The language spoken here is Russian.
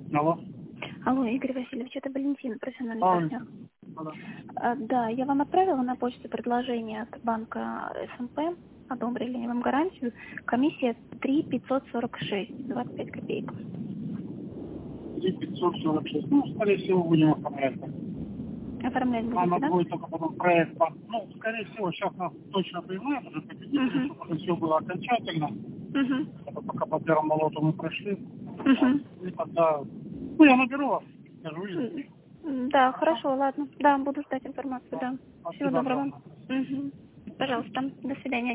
Алло. Алло, Игорь Васильевич, это Валентин, профессиональный А, партнер. да. Да, я вам отправила на почту предложение от банка СМП, одобрили вам гарантию. Комиссия 3 546, 25 копеек. 3546. Ну, скорее всего, будем оформлять. Оформлять будете, Надо да? будет только потом проект. Ну, скорее всего, сейчас нас точно признают уже победителей, чтобы все было окончательно. Это пока по первому лоту мы прошли. Вот. И тогда... Ну, я наберу вас, скажу, и... Да, хорошо, ладно. Да, буду ждать информацию, да. Всего Спасибо доброго. огромное. Пожалуйста, до свидания.